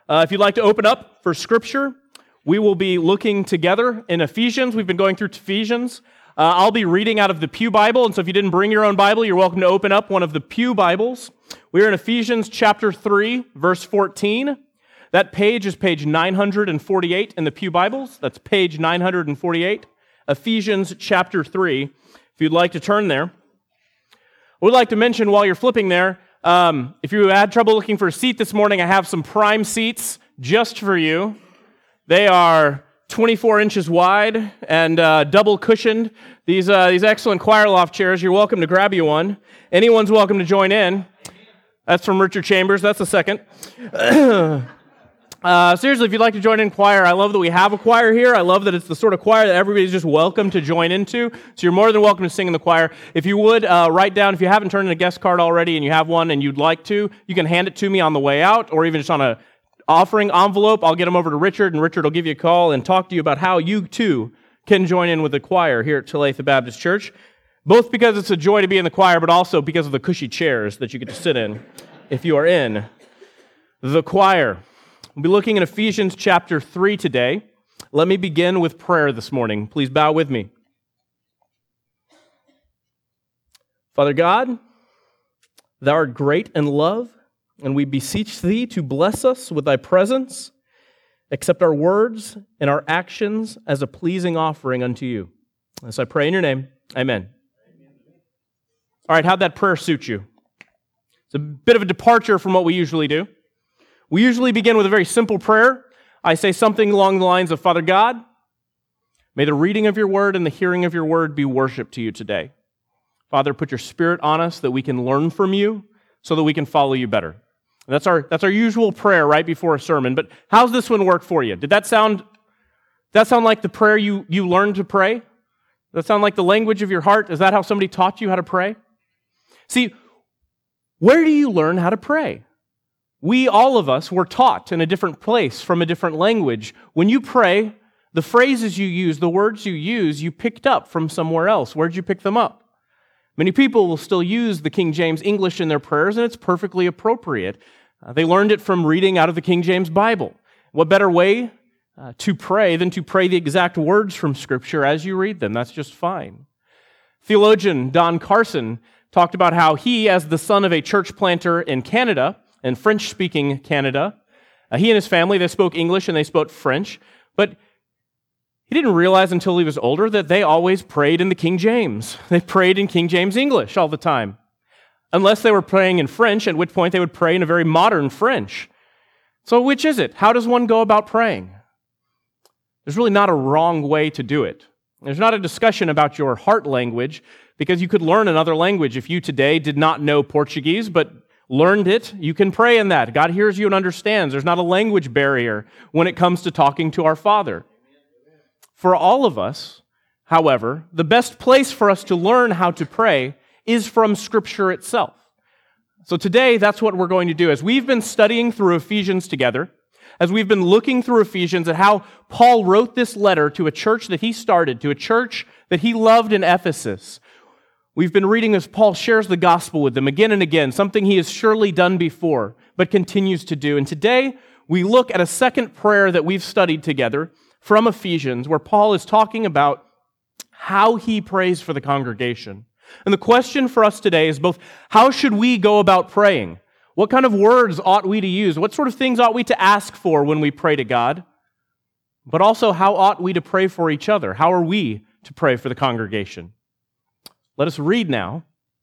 If you'd like to open up for Scripture, we will be looking together in Ephesians. We've been going through Ephesians. I'll be reading out of the Pew Bible, and so if you didn't bring your own Bible, you're welcome to open up one of the Pew Bibles. We're in Ephesians chapter 3, verse 14. That page is page 948 in the Pew Bibles. That's page 948, Ephesians chapter 3, if you'd like to turn there. I would like to mention while you're flipping there, if you had trouble looking for a seat this morning, I have some prime seats just for you. They are 24 inches wide and double cushioned. These excellent choir loft chairs, you're welcome to grab you one. Anyone's welcome to join in. That's from Richard Chambers. That's the second. Seriously, if you'd like to join in choir, I love that we have a choir here. I love that it's the sort of choir that everybody's just welcome to join into. So you're more than welcome to sing in the choir. If you would, write down, if you haven't turned in a guest card already and you have one and you'd like to, you can hand it to me on the way out or even just on a offering envelope. I'll get them over to Richard, and Richard will give you a call and talk to you about how you, too, can join in with the choir here at Talitha Baptist Church, both because it's a joy to be in the choir, but also because of the cushy chairs that you get to sit in if you are in the choir. We'll be looking at Ephesians chapter 3 today. Let me begin with prayer this morning. Please bow with me. Father God, Thou art great in love, and we beseech Thee to bless us with Thy presence. Accept our words and our actions as a pleasing offering unto You. As I pray in Your name, amen. All right, how'd that prayer suit you? It's a bit of a departure from what we usually do. We usually begin with a very simple prayer. I say something along the lines of, Father God, may the reading of Your word and the hearing of Your word be worship to You today. Father, put Your Spirit on us that we can learn from You so that we can follow You better. And that's our usual prayer right before a sermon. But how's this one work for you? Did that sound like the prayer you learned to pray? Does that sound like the language of your heart? Is that how somebody taught you how to pray? See, where do you learn how to pray? We, all of us, were taught in a different place from a different language. When you pray, the phrases you use, the words you use, you picked up from somewhere else. Where'd you pick them up? Many people will still use the King James English in their prayers, and it's perfectly appropriate. They learned it from reading out of the King James Bible. What better way to pray than to pray the exact words from Scripture as you read them? That's just fine. Theologian Don Carson talked about how he, as the son of a church planter in Canada, in French-speaking Canada, he and his family, they spoke English and they spoke French, but he didn't realize until he was older that they always prayed in the King James. They prayed in King James English all the time, unless they were praying in French, at which point they would pray in a very modern French. So which is it? How does one go about praying? There's really not a wrong way to do it. There's not a discussion about your heart language, because you could learn another language. If you today did not know Portuguese, but learned it, you can pray in that. God hears you and understands. There's not a language barrier when it comes to talking to our Father. For all of us, however, the best place for us to learn how to pray is from Scripture itself. So today, that's what we're going to do. As we've been studying through Ephesians together, as we've been looking through Ephesians at how Paul wrote this letter to a church that he started, to a church that he loved in Ephesus, we've been reading as Paul shares the gospel with them again and again, something he has surely done before, but continues to do. And today, we look at a second prayer that we've studied together from Ephesians, where Paul is talking about how he prays for the congregation. And the question for us today is both, how should we go about praying? What kind of words ought we to use? What sort of things ought we to ask for when we pray to God? But also, how ought we to pray for each other? How are we to pray for the congregation? Let us read now,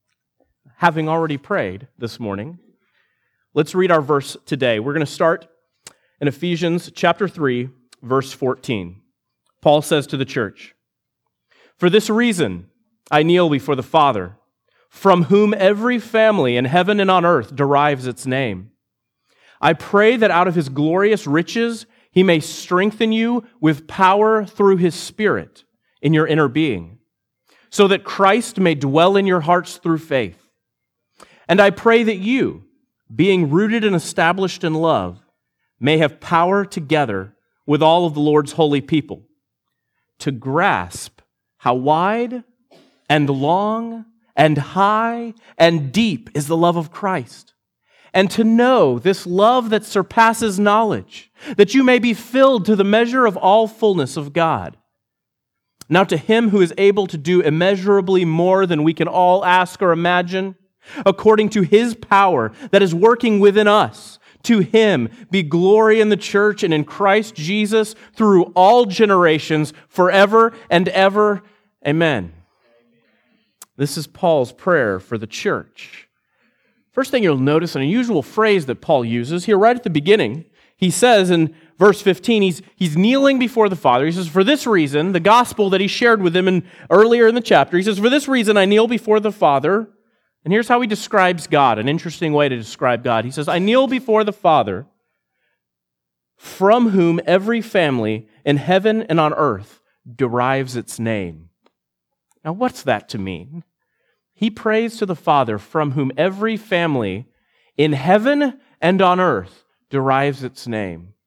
having already prayed this morning. Let's read our verse today. We're going to start in Ephesians chapter 3, verse 14. Paul says to the church, "For this reason I kneel before the Father, from whom every family in heaven and on earth derives its name. I pray that out of His glorious riches He may strengthen you with power through His Spirit in your inner being, so that Christ may dwell in your hearts through faith. And I pray that you, being rooted and established in love, may have power together with all of the Lord's holy people to grasp how wide and long and high and deep is the love of Christ, and to know this love that surpasses knowledge, that you may be filled to the measure of all fullness of God. Now to Him who is able to do immeasurably more than we can all ask or imagine, according to His power that is working within us, to Him be glory in the church and in Christ Jesus through all generations, forever and ever. Amen. This is Paul's prayer for the church. First thing you'll notice, an unusual phrase that Paul uses here right at the beginning. He says in verse 15, he's kneeling before the Father. He says, for this reason, the gospel that he shared with him earlier in the chapter, he says, for this reason I kneel before the Father. And here's how he describes God, an interesting way to describe God. He says, I kneel before the Father, from whom every family in heaven and on earth derives its name. Now, what's that to mean? He prays to the Father, from whom every family in heaven and on earth derives its name.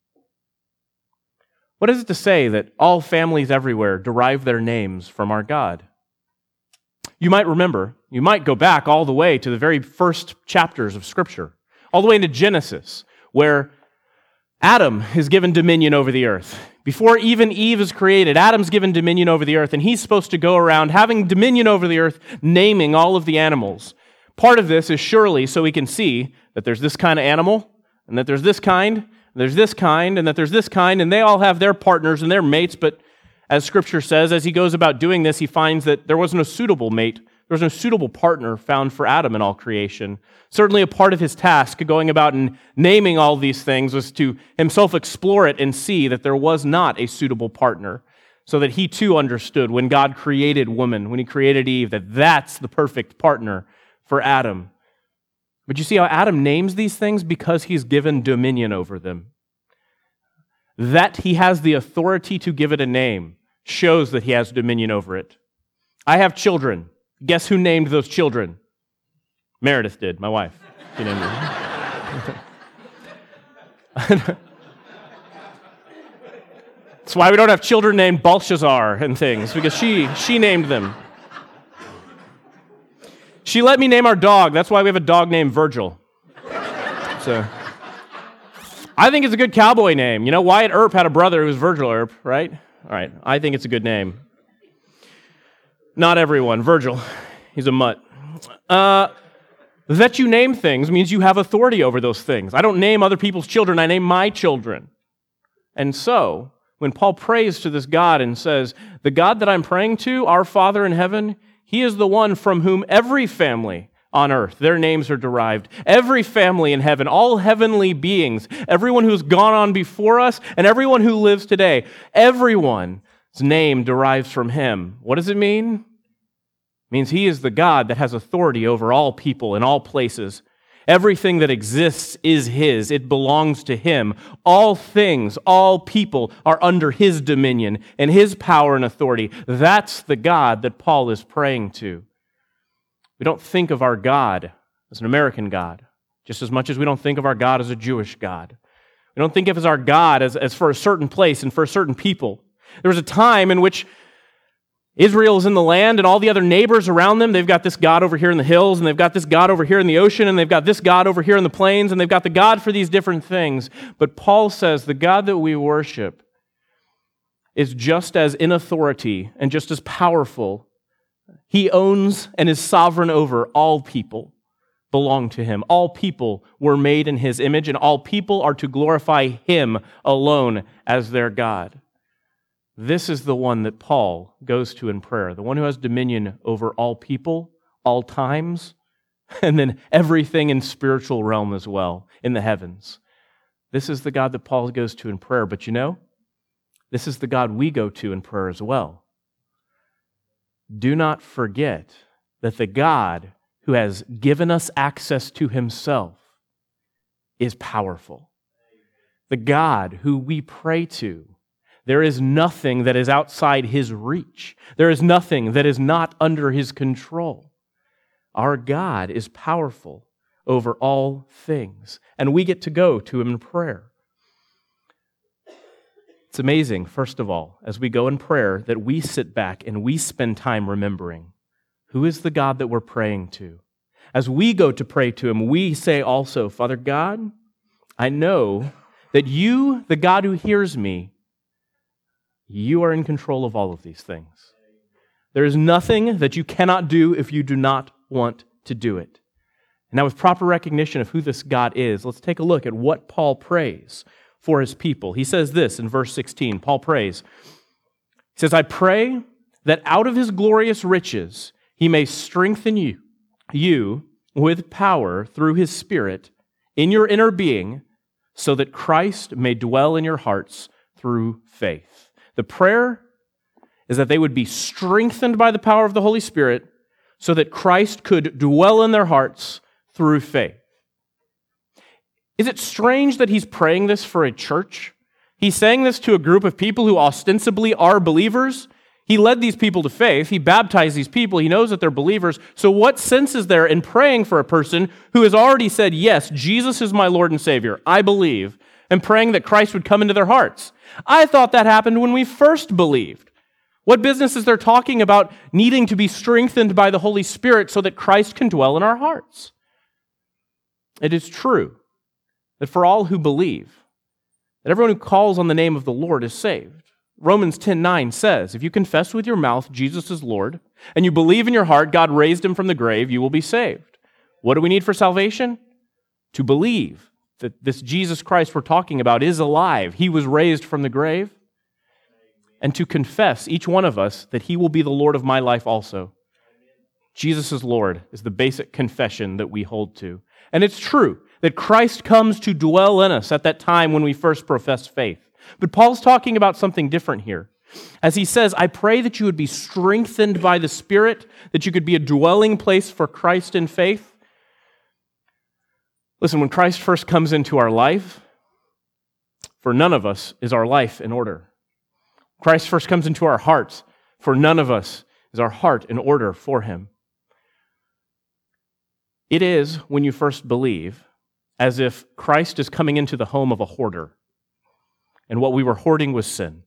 What is it to say that all families everywhere derive their names from our God? You might remember, you might go back all the way to the very first chapters of Scripture, all the way into Genesis, where Adam is given dominion over the earth. Before even Eve is created, Adam's given dominion over the earth, and he's supposed to go around having dominion over the earth, naming all of the animals. Part of this is surely so we can see that there's this kind of animal, and that there's this kind, and there's this kind, and that there's this kind, and they all have their partners and their mates, but as Scripture says, as he goes about doing this, he finds that there was no suitable mate, there was no suitable partner found for Adam in all creation. Certainly a part of his task, going about and naming all these things, was to himself explore it and see that there was not a suitable partner, so that he too understood when God created woman, when he created Eve, that that's the perfect partner for Adam. But you see how Adam names these things? Because he's given dominion over them. That he has the authority to give it a name shows that he has dominion over it. I have children. Guess who named those children? Meredith did, my wife. She named them. That's why we don't have children named Belshazzar and things, because she named them. She let me name our dog. That's why we have a dog named Virgil. So I think it's a good cowboy name. You know, Wyatt Earp had a brother who was Virgil Earp, right? All right, I think it's a good name. Not everyone. Virgil, he's a mutt. That you name things means you have authority over those things. I don't name other people's children, I name my children. And so, when Paul prays to this God and says, the God that I'm praying to, our Father in heaven, He is the one from whom every family on earth, their names are derived. Every family in heaven, all heavenly beings, everyone who's gone on before us, and everyone who lives today, everyone's name derives from Him. What does it mean? It means He is the God that has authority over all people in all places. Everything that exists is His. It belongs to Him. All things, all people are under His dominion and His power and authority. That's the God that Paul is praying to. We don't think of our God as an American God, just as much as we don't think of our God as a Jewish God. We don't think of our God as for a certain place and for a certain people. There was a time in which Israel is in the land and all the other neighbors around them, they've got this God over here in the hills, and they've got this God over here in the ocean, and they've got this God over here in the plains, and they've got the God for these different things. But Paul says the God that we worship is just as in authority and just as powerful. He owns and is sovereign over all people belong to Him. All people were made in His image, and all people are to glorify Him alone as their God. This is the one that Paul goes to in prayer, the one who has dominion over all people, all times, and then everything in spiritual realm as well, in the heavens. This is the God that Paul goes to in prayer, but you know, this is the God we go to in prayer as well. Do not forget that the God who has given us access to Himself is powerful. The God who we pray to, there is nothing that is outside His reach. There is nothing that is not under His control. Our God is powerful over all things, and we get to go to Him in prayer. It's amazing, first of all, as we go in prayer, that we sit back and we spend time remembering who is the God that we're praying to. as we go to pray to him, we say also, Father God, I know that you, the God who hears me, you are in control of all of these things. There is nothing that you cannot do if you do not want to do it. And now with proper recognition of who this God is, let's take a look at what Paul prays for his people. He says this in verse 16. Paul prays. He says, I pray that out of his glorious riches he may strengthen you with power through his Spirit in your inner being, so that Christ may dwell in your hearts through faith. The prayer is that they would be strengthened by the power of the Holy Spirit so that Christ could dwell in their hearts through faith. Is it strange that he's praying this for a church? He's saying this to a group of people who ostensibly are believers. He led these people to faith. He baptized these people. He knows that they're believers. So what sense is there in praying for a person who has already said, yes, Jesus is my Lord and Savior, I believe, and praying that Christ would come into their hearts? I thought that happened when we first believed. What business is there talking about needing to be strengthened by the Holy Spirit so that Christ can dwell in our hearts? It is true that for all who believe, that everyone who calls on the name of the Lord is saved. Romans 10:9 says, if you confess with your mouth Jesus is Lord, and you believe in your heart God raised him from the grave, you will be saved. What do we need for salvation? To believe that this Jesus Christ we're talking about is alive. He was raised from the grave. And to confess, each one of us, that he will be the Lord of my life also. Jesus is Lord is the basic confession that we hold to. And it's true that Christ comes to dwell in us at that time when we first profess faith. But Paul's talking about something different here. As he says, I pray that you would be strengthened by the Spirit, that you could be a dwelling place for Christ in faith. Listen, when Christ first comes into our life, for none of us is our life in order. Christ first comes into our hearts, for none of us is our heart in order for him. It is, when you first believe, as if Christ is coming into the home of a hoarder, and what we were hoarding was sin.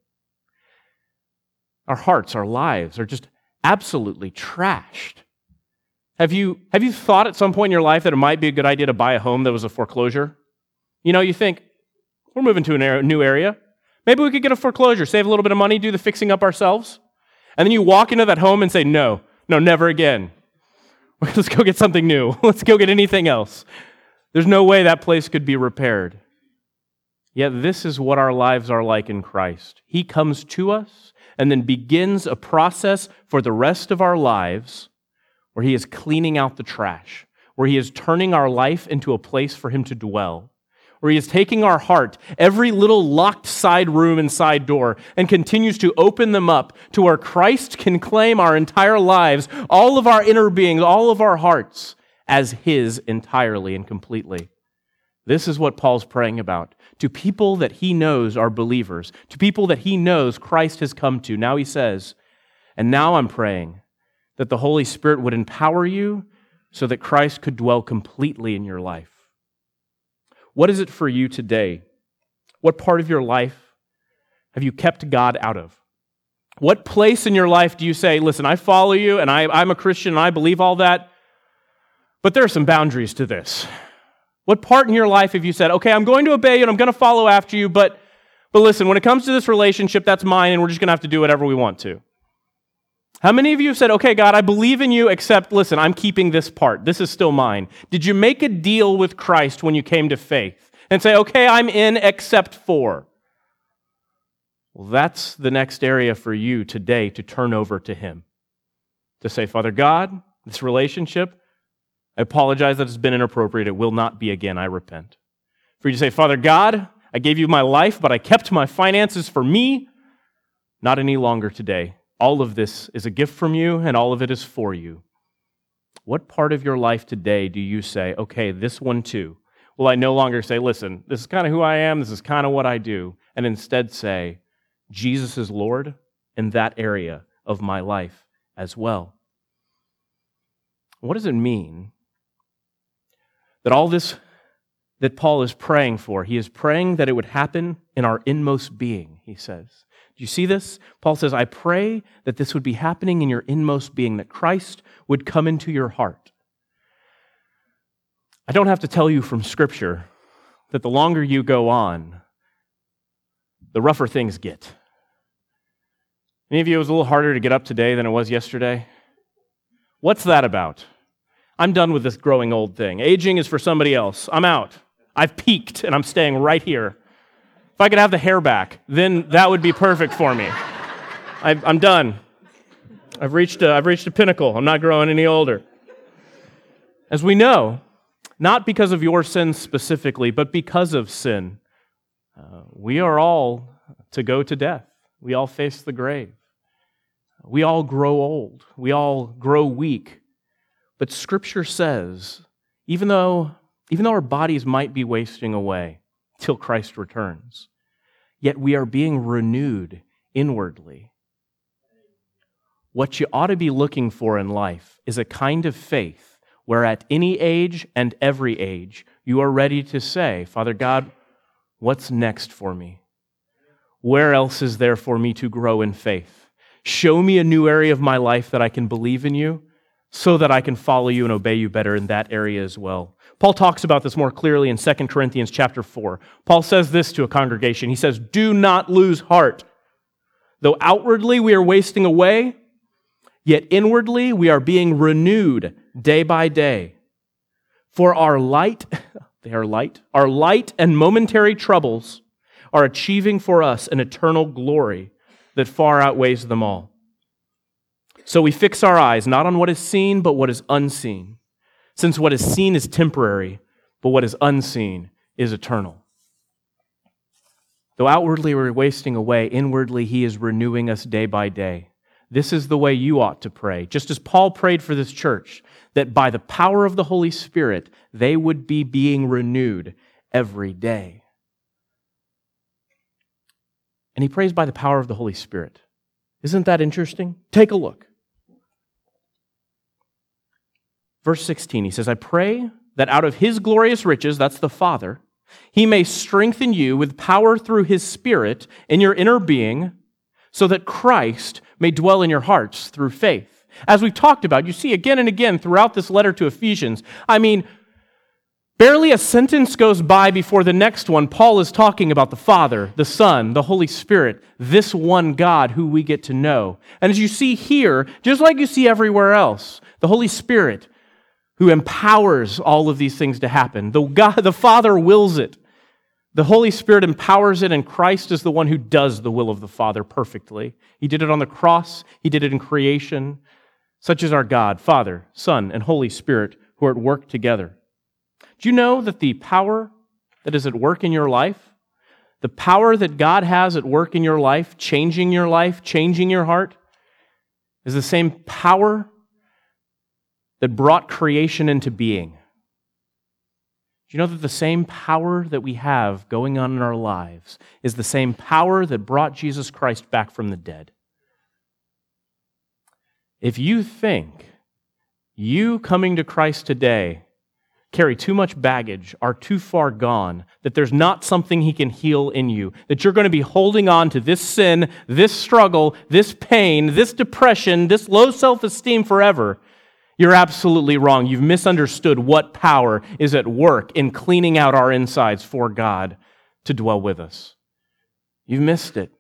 Our hearts, our lives are just absolutely trashed. Have you thought at some point in your life that it might be a good idea to buy a home that was a foreclosure? You know, you think, we're moving to a new area. Maybe we could get a foreclosure, save a little bit of money, do the fixing up ourselves. And then you walk into that home and say, no, never again. Let's go get something new. Let's go get anything else. There's no way that place could be repaired. Yet this is what our lives are like in Christ. He comes to us and then begins a process for the rest of our lives where he is cleaning out the trash, where he is turning our life into a place for him to dwell, where he is taking our heart, every little locked side room and side door, and continues to open them up to where Christ can claim our entire lives, all of our inner beings, all of our hearts, as his entirely and completely. This is what Paul's praying about. To people that he knows are believers, to people that he knows Christ has come to. Now he says, and now I'm praying that the Holy Spirit would empower you so that Christ could dwell completely in your life. What is it for you today? What part of your life have you kept God out of? What place in your life do you say, listen, I follow you and I'm a Christian and I believe all that, but there are some boundaries to this. What part in your life have you said, okay, I'm going to obey you and I'm going to follow after you, but listen, when it comes to this relationship, that's mine and we're just going to have to do whatever we want to? How many of you have said, okay, God, I believe in you, except, listen, I'm keeping this part. This is still mine. Did you make a deal with Christ when you came to faith and say, okay, I'm in except for? Well, that's the next area for you today to turn over to him. To say, Father God, this relationship, I apologize that it's been inappropriate. It will not be again. I repent. For you to say, Father God, I gave you my life, but I kept my finances for me. Not any longer today. All of this is a gift from you, and all of it is for you. What part of your life today do you say, okay, this one too? Will I no longer say, listen, this is kind of who I am, this is kind of what I do, and instead say, Jesus is Lord in that area of my life as well? What does it mean that all this that Paul is praying for, he is praying that it would happen in our inmost being, he says. Do you see this? Paul says, I pray that this would be happening in your inmost being, that Christ would come into your heart. I don't have to tell you from Scripture that the longer you go on, the rougher things get. Any of you, it was a little harder to get up today than it was yesterday? What's that about? I'm done with this growing old thing. Aging is for somebody else. I'm out. I've peaked, and I'm staying right here. If I could have the hair back, then that would be perfect for me. I'm done. I've reached a pinnacle. I'm not growing any older. As we know, not because of your sins specifically, but because of sin, we are all to go to death. We all face the grave. We all grow old. We all grow weak. But Scripture says, even though our bodies might be wasting away till Christ returns, yet we are being renewed inwardly. What you ought to be looking for in life is a kind of faith where at any age and every age you are ready to say, Father God, what's next for me? Where else is there for me to grow in faith? Show me a new area of my life that I can believe in you so that I can follow you and obey you better in that area as well. Paul talks about this more clearly in 2 Corinthians chapter 4. Paul says this to a congregation. He says, do not lose heart. Though outwardly we are wasting away, yet inwardly we are being renewed day by day. For our light and momentary troubles are achieving for us an eternal glory that far outweighs them all. So we fix our eyes not on what is seen, but what is unseen, since what is seen is temporary, but what is unseen is eternal. Though outwardly we're wasting away, inwardly He is renewing us day by day. This is the way you ought to pray, just as Paul prayed for this church, that by the power of the Holy Spirit, they would be being renewed every day. And he prays by the power of the Holy Spirit. Isn't that interesting? Take a look. Verse 16, he says, I pray that out of His glorious riches, that's the Father, He may strengthen you with power through His Spirit in your inner being, so that Christ may dwell in your hearts through faith. As we've talked about, you see again and again throughout this letter to Ephesians, barely a sentence goes by before the next one, Paul is talking about the Father, the Son, the Holy Spirit, this one God who we get to know. And as you see here, just like you see everywhere else, the Holy Spirit who empowers all of these things to happen. The Father wills it. The Holy Spirit empowers it, and Christ is the one who does the will of the Father perfectly. He did it on the cross. He did it in creation. Such is our God, Father, Son, and Holy Spirit, who are at work together. Do you know that the power that is at work in your life, the power that God has at work in your life, changing your heart, is the same power that brought creation into being? Do you know that the same power that we have going on in our lives is the same power that brought Jesus Christ back from the dead? If you think you coming to Christ today carry too much baggage, are too far gone, that there's not something He can heal in you, that you're going to be holding on to this sin, this struggle, this pain, this depression, this low self-esteem forever, you're absolutely wrong. You've misunderstood what power is at work in cleaning out our insides for God to dwell with us. You've missed it.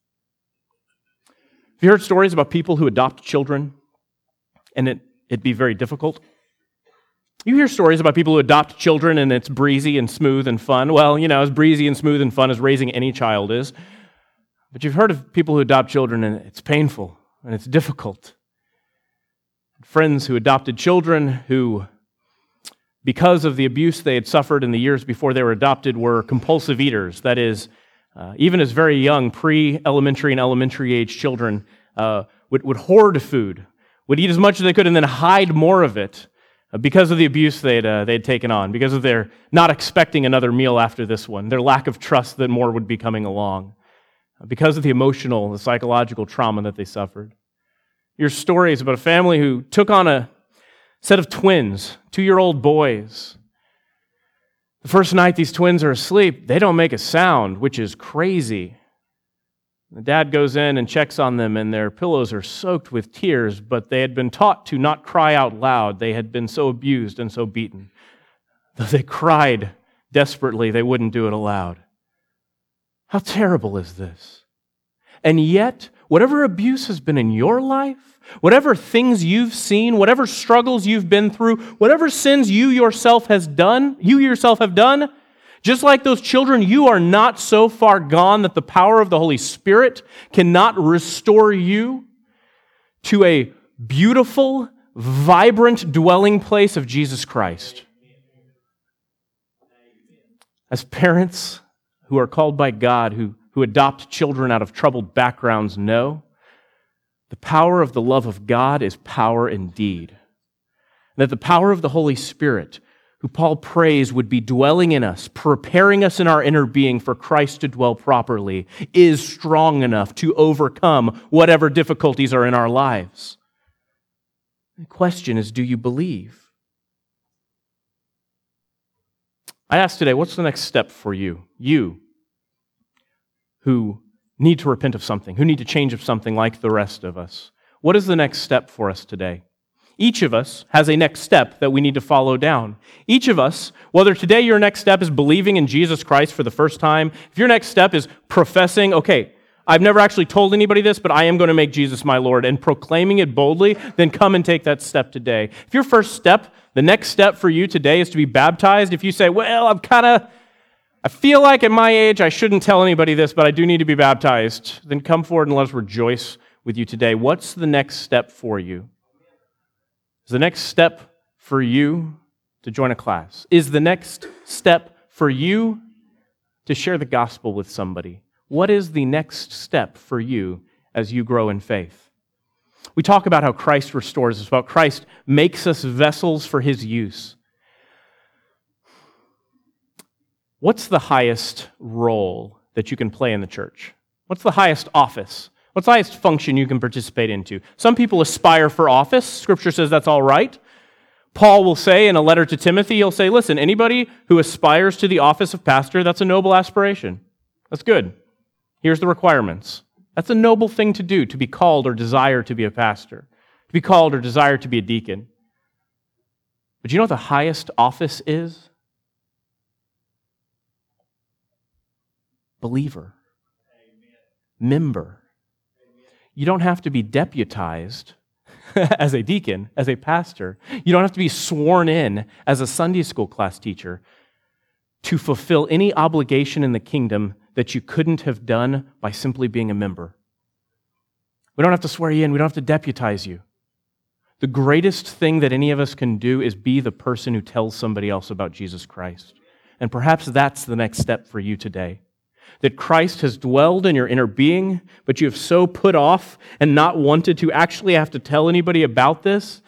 Have you heard stories about people who adopt children and it'd be very difficult? You hear stories about people who adopt children and it's breezy and smooth and fun. Well, as breezy and smooth and fun as raising any child is. But you've heard of people who adopt children and it's painful and it's difficult. Friends who adopted children who, because of the abuse they had suffered in the years before they were adopted, were compulsive eaters. That is, even as very young, pre-elementary and elementary age children would hoard food, would eat as much as they could and then hide more of it because of the abuse they'd taken on, because of their not expecting another meal after this one, their lack of trust that more would be coming along, because of the emotional, the psychological trauma that they suffered. Your stories about a family who took on a set of twins, 2-year-old boys. The first night these twins are asleep, they don't make a sound, which is crazy. The dad goes in and checks on them, and their pillows are soaked with tears, but they had been taught to not cry out loud. They had been so abused and so beaten. Though they cried desperately, they wouldn't do it aloud. How terrible is this? And yet, whatever abuse has been in your life, whatever things you've seen, whatever struggles you've been through, whatever sins you yourself have done, just like those children, you are not so far gone that the power of the Holy Spirit cannot restore you to a beautiful, vibrant dwelling place of Jesus Christ. As parents who are called by God, who adopt children out of troubled backgrounds know, the power of the love of God is power indeed. And that the power of the Holy Spirit, who Paul prays would be dwelling in us, preparing us in our inner being for Christ to dwell properly, is strong enough to overcome whatever difficulties are in our lives. The question is, do you believe? I asked today, what's the next step for you? You who need to repent of something, who need to change of something like the rest of us. What is the next step for us today? Each of us has a next step that we need to follow down. Each of us, whether today your next step is believing in Jesus Christ for the first time, if your next step is professing, okay, I've never actually told anybody this, but I am going to make Jesus my Lord, and proclaiming it boldly, then come and take that step today. If your first step, the next step for you today is to be baptized, if you say, well, I feel like at my age I shouldn't tell anybody this, but I do need to be baptized, then come forward and let us rejoice with you today. What's the next step for you? Is the next step for you to join a class? Is the next step for you to share the gospel with somebody? What is the next step for you as you grow in faith? We talk about how Christ restores us, about Christ makes us vessels for His use. What's the highest role that you can play in the church? What's the highest office? What's the highest function you can participate into? Some people aspire for office. Scripture says that's all right. Paul will say in a letter to Timothy, he'll say, listen, anybody who aspires to the office of pastor, that's a noble aspiration. That's good. Here's the requirements. That's a noble thing to do, to be called or desire to be a pastor, to be called or desire to be a deacon. But you know what the highest office is? Believer. Member. You don't have to be deputized as a deacon, as a pastor. You don't have to be sworn in as a Sunday school class teacher to fulfill any obligation in the kingdom that you couldn't have done by simply being a member. We don't have to swear you in. We don't have to deputize you. The greatest thing that any of us can do is be the person who tells somebody else about Jesus Christ. And perhaps that's the next step for you today. That Christ has dwelled in your inner being, but you have so put off and not wanted to actually have to tell anybody about this,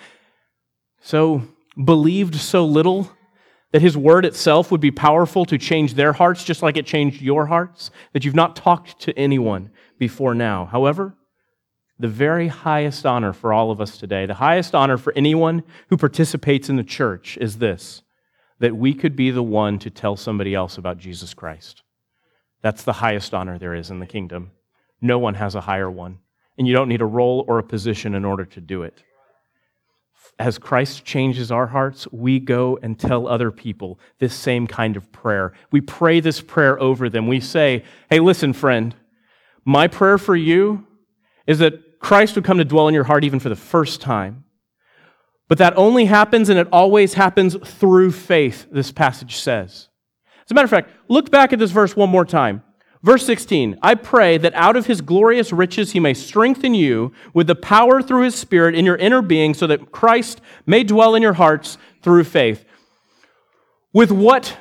so believed so little that His word itself would be powerful to change their hearts just like it changed your hearts, that you've not talked to anyone before now. However, the very highest honor for all of us today, the highest honor for anyone who participates in the church is this, that we could be the one to tell somebody else about Jesus Christ. That's the highest honor there is in the kingdom. No one has a higher one. And you don't need a role or a position in order to do it. As Christ changes our hearts, we go and tell other people this same kind of prayer. We pray this prayer over them. We say, hey, listen, friend, my prayer for you is that Christ would come to dwell in your heart even for the first time. But that only happens, and it always happens through faith, this passage says. As a matter of fact, look back at this verse one more time. Verse 16, I pray that out of His glorious riches He may strengthen you with the power through His Spirit in your inner being so that Christ may dwell in your hearts through faith. With what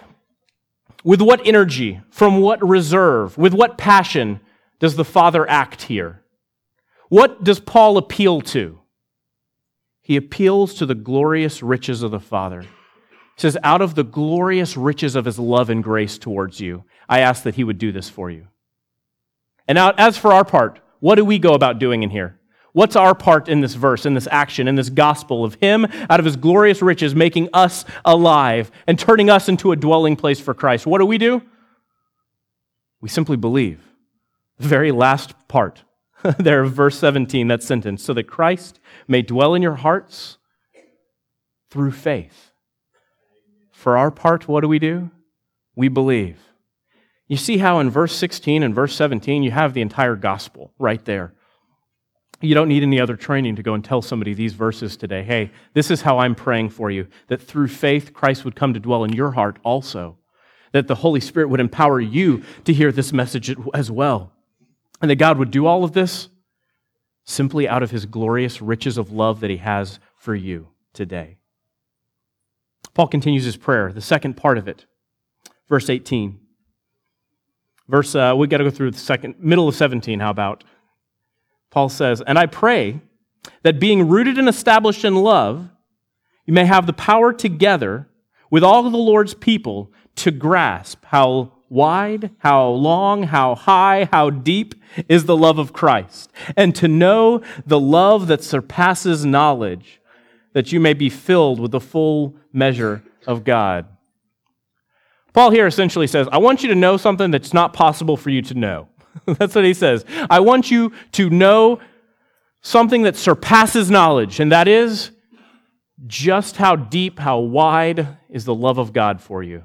energy, from what reserve, with what passion does the Father act here? What does Paul appeal to? He appeals to the glorious riches of the Father. He says, out of the glorious riches of His love and grace towards you, I ask that He would do this for you. And now, as for our part, what do we go about doing in here? What's our part in this verse, in this action, in this gospel of Him, out of His glorious riches, making us alive and turning us into a dwelling place for Christ? What do? We simply believe. The very last part there of verse 17, that sentence, so that Christ may dwell in your hearts through faith. For our part, what do? We believe. You see how in verse 16 and verse 17, you have the entire gospel right there. You don't need any other training to go and tell somebody these verses today. Hey, this is how I'm praying for you, that through faith, Christ would come to dwell in your heart also, that the Holy Spirit would empower you to hear this message as well, and that God would do all of this simply out of His glorious riches of love that He has for you today. Paul continues his prayer, the second part of it, verse 18. We got to go through the middle of 17, how about? Paul says, "And I pray that being rooted and established in love, you may have the power together with all of the Lord's people to grasp how wide, how long, how high, how deep is the love of Christ, and to know the love that surpasses knowledge, that you may be filled with the full measure of God." Paul here essentially says, I want you to know something that's not possible for you to know. That's what he says. I want you to know something that surpasses knowledge, and that is just how deep, how wide is the love of God for you.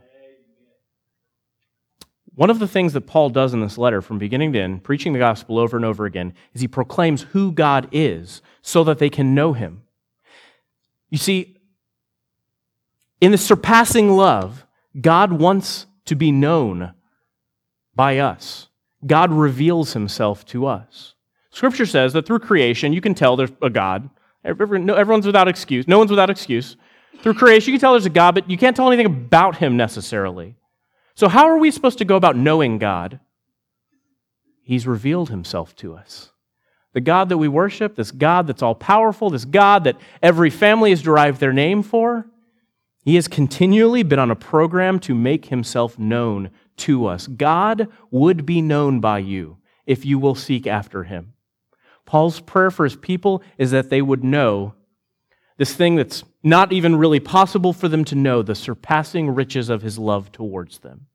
One of the things that Paul does in this letter from beginning to end, preaching the gospel over and over again, is he proclaims who God is so that they can know Him. You see, in the surpassing love, God wants to be known by us. God reveals Himself to us. Scripture says that through creation, you can tell there's a God. Everyone's without excuse. No one's without excuse. Through creation, you can tell there's a God, but you can't tell anything about Him necessarily. So how are we supposed to go about knowing God? He's revealed Himself to us. The God that we worship, this God that's all-powerful, this God that every family has derived their name for, He has continually been on a program to make Himself known to us. God would be known by you if you will seek after Him. Paul's prayer for his people is that they would know this thing that's not even really possible for them to know, the surpassing riches of His love towards them.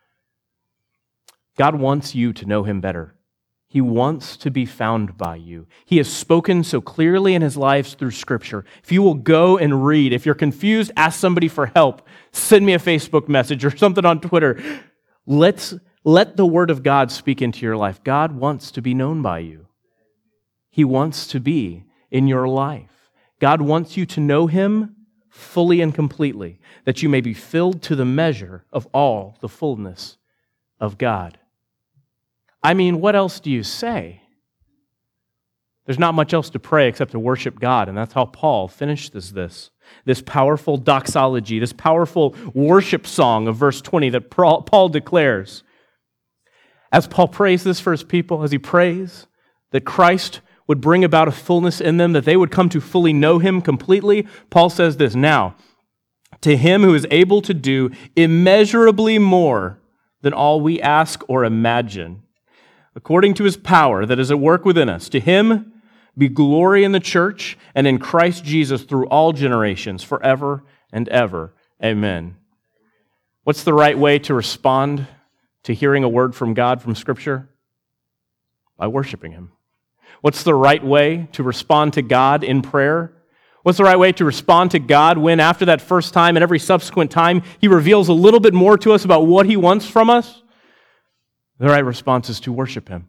God wants you to know Him better. He wants to be found by you. He has spoken so clearly in His lives through Scripture. If you will go and read, if you're confused, ask somebody for help. Send me a Facebook message or something on Twitter. Let the Word of God speak into your life. God wants to be known by you. He wants to be in your life. God wants you to know Him fully and completely, that you may be filled to the measure of all the fullness of God. I mean, what else do you say? There's not much else to pray except to worship God, and that's how Paul finishes this powerful doxology, this powerful worship song of verse 20 that Paul declares. As Paul prays this for his people, as he prays that Christ would bring about a fullness in them, that they would come to fully know Him completely, Paul says this, "Now, to Him who is able to do immeasurably more than all we ask or imagine, according to His power that is at work within us, to Him be glory in the church and in Christ Jesus through all generations, forever and ever. Amen." What's the right way to respond to hearing a word from God from Scripture? By worshiping Him. What's the right way to respond to God in prayer? What's the right way to respond to God when after that first time and every subsequent time He reveals a little bit more to us about what He wants from us? The right response is to worship Him.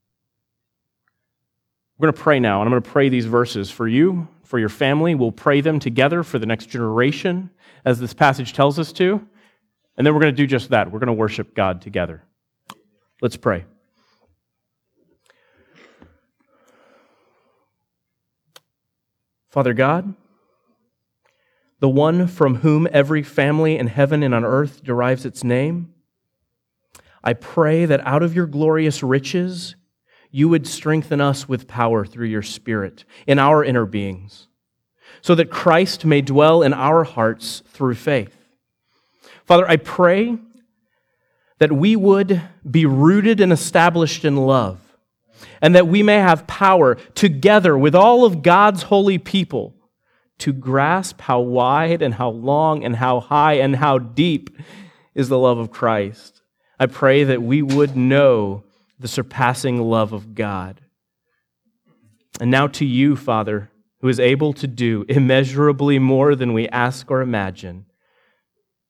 We're going to pray now, and I'm going to pray these verses for you, for your family. We'll pray them together for the next generation, as this passage tells us to. And then we're going to do just that. We're going to worship God together. Let's pray. Father God, the one from whom every family in heaven and on earth derives its name, I pray that out of your glorious riches, you would strengthen us with power through your Spirit in our inner beings, so that Christ may dwell in our hearts through faith. Father, I pray that we would be rooted and established in love, and that we may have power together with all of God's holy people to grasp how wide and how long and how high and how deep is the love of Christ. I pray that we would know the surpassing love of God. And now to you, Father, who is able to do immeasurably more than we ask or imagine,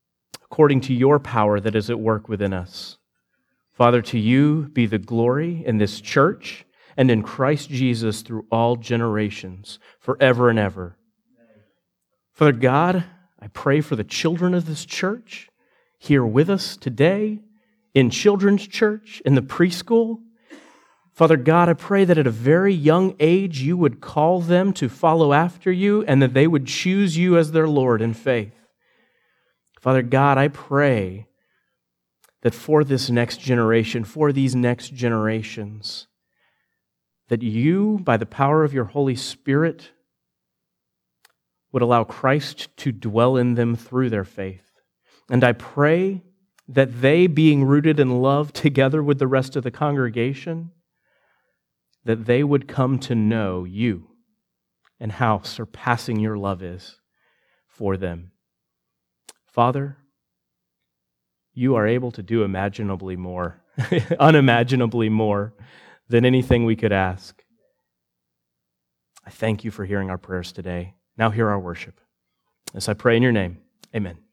according to your power that is at work within us. Father, to you be the glory in this church and in Christ Jesus through all generations, forever and ever. Father God, I pray for the children of this church here with us today, in children's church, in the preschool. Father God, I pray that at a very young age you would call them to follow after you and that they would choose you as their Lord in faith. Father God, I pray that for this next generation, for these next generations, that you, by the power of your Holy Spirit, would allow Christ to dwell in them through their faith. And I pray that they, being rooted in love together with the rest of the congregation, that they would come to know you and how surpassing your love is for them. Father, you are able to do imaginably more, unimaginably more than anything we could ask. I thank you for hearing our prayers today. Now hear our worship. As I pray in your name, amen.